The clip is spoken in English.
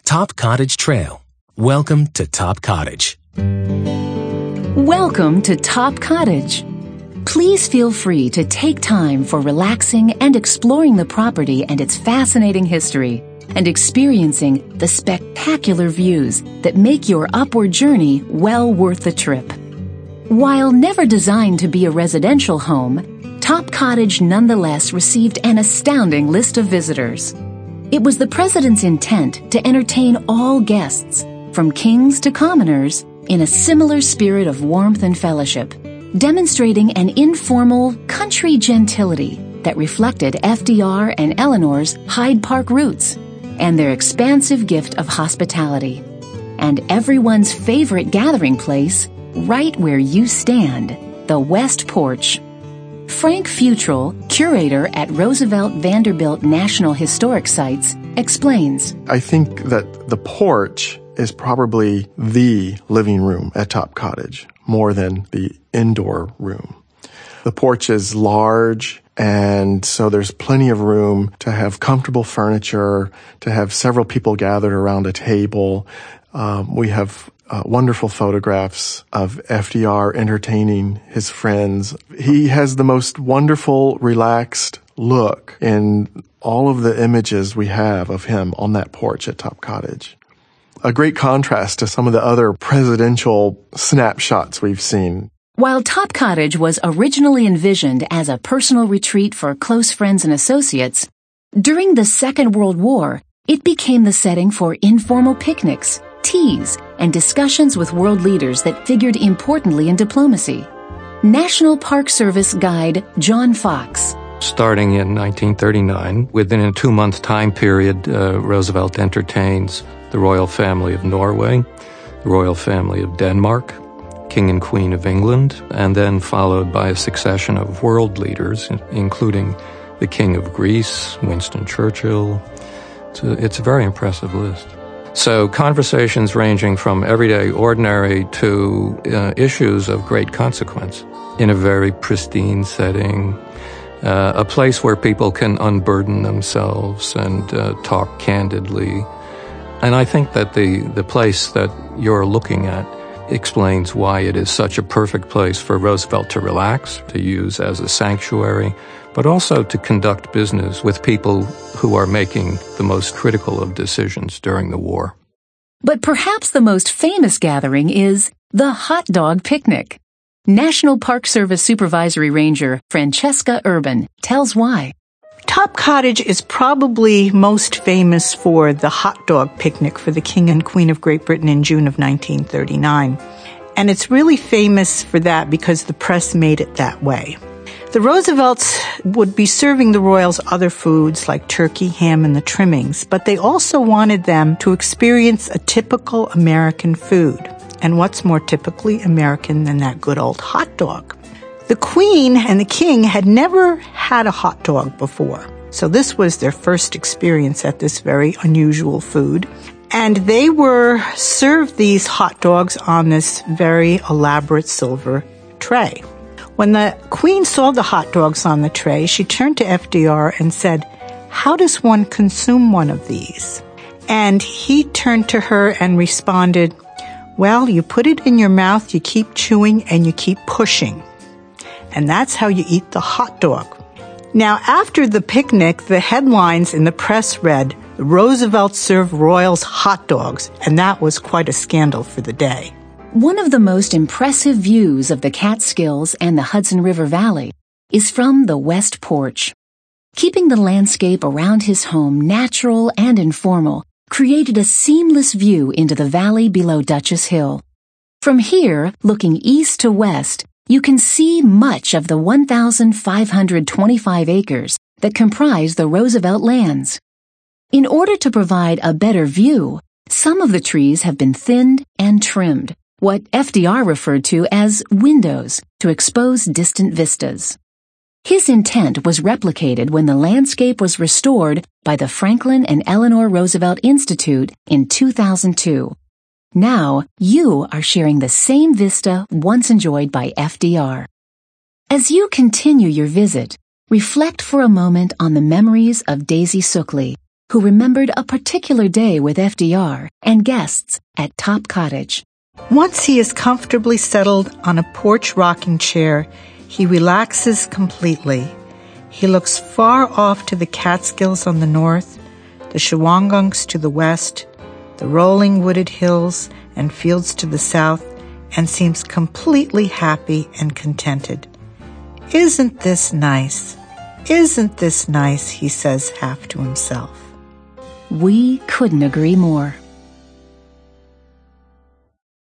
Top Cottage Trail. Welcome to Top Cottage. Welcome to Top Cottage. Please feel free to take time for relaxing and exploring the property and its fascinating history, and experiencing the spectacular views that make your upward journey well worth the trip. While never designed to be a residential home, Top Cottage nonetheless received an astounding list of visitors. It was the president's intent to entertain all guests, from kings to commoners, in a similar spirit of warmth and fellowship, demonstrating an informal country gentility that reflected FDR and Eleanor's Hyde Park roots and their expansive gift of hospitality. And everyone's favorite gathering place, right where you stand, the West Porch. Frank Futrell, curator at Roosevelt Vanderbilt National Historic Sites, explains. I think that the porch is probably the living room at Top Cottage, more than the indoor room. The porch is large, and so there's plenty of room to have comfortable furniture, to have several people gathered around a table. We have wonderful photographs of FDR entertaining his friends. He has the most wonderful, relaxed look in all of the images we have of him on that porch at Top Cottage. A great contrast to some of the other presidential snapshots we've seen. While Top Cottage was originally envisioned as a personal retreat for close friends and associates, during the Second World War, it became the setting for informal picnics, teas, and discussions with world leaders that figured importantly in diplomacy. National Park Service guide John Fox. Starting in 1939, within a 2-month time period, Roosevelt entertains the royal family of Norway, the royal family of Denmark, King and Queen of England, and then followed by a succession of world leaders, including the King of Greece, Winston Churchill. It's a very impressive list. So conversations ranging from everyday ordinary to issues of great consequence in a very pristine setting, a place where people can unburden themselves and talk candidly. And I think that the place that you're looking at explains why it is such a perfect place for Roosevelt to relax, to use as a sanctuary, but also to conduct business with people who are making the most critical of decisions during the war. But perhaps the most famous gathering is the hot dog picnic. National Park Service Supervisory Ranger Francesca Urban tells why. Top Cottage is probably most famous for the hot dog picnic for the King and Queen of Great Britain in June of 1939. And it's really famous for that because the press made it that way. The Roosevelts would be serving the royals other foods like turkey, ham, and the trimmings, but they also wanted them to experience a typical American food. And what's more typically American than that good old hot dog? The Queen and the King had never had a hot dog before, so this was their first experience at this very unusual food. And they were served these hot dogs on this very elaborate silver tray. When the Queen saw the hot dogs on the tray, she turned to FDR and said, "How does one consume one of these?" And he turned to her and responded, "Well, you put it in your mouth, you keep chewing, and you keep pushing. And that's how you eat the hot dog." Now, after the picnic, the headlines in the press read, "Roosevelt served royals hot dogs," and that was quite a scandal for the day. One of the most impressive views of the Catskills and the Hudson River Valley is from the West Porch. Keeping the landscape around his home natural and informal created a seamless view into the valley below Duchess Hill. From here, looking east to west, you can see much of the 1,525 acres that comprise the Roosevelt lands. In order to provide a better view, some of the trees have been thinned and trimmed, what FDR referred to as windows, to expose distant vistas. His intent was replicated when the landscape was restored by the Franklin and Eleanor Roosevelt Institute in 2002. Now, you are sharing the same vista once enjoyed by FDR. As you continue your visit, reflect for a moment on the memories of Daisy Suckley, who remembered a particular day with FDR and guests at Top Cottage. Once he is comfortably settled on a porch rocking chair, he relaxes completely. He looks far off to the Catskills on the north, the Shawangunk to the west, the rolling wooded hills and fields to the south, and seems completely happy and contented. "Isn't this nice? Isn't this nice?" he says half to himself. We couldn't agree more.